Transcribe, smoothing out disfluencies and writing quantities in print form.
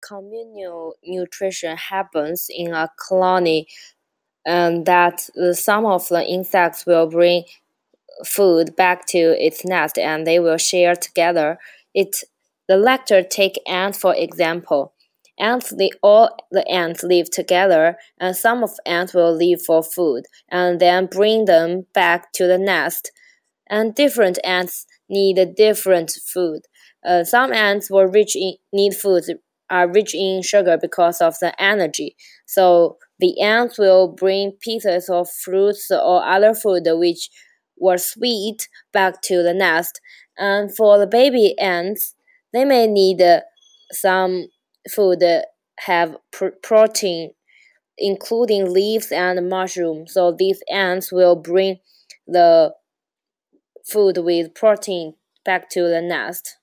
communal nutrition happens in a colony, and that some of the insects will bring food back to its nest and they will share together. The lecture take ants for example. All the ants live together, and some of ants will leave for food and then bring them back to the nest. And different ants need different food. Some ants need food are rich in sugar because of the energy. So the ants will bring pieces of fruits or other food which were sweet back to the nest. And for the baby ants, they may need some food have protein, including leaves and mushrooms. So these ants will bring the food with protein back to the nest.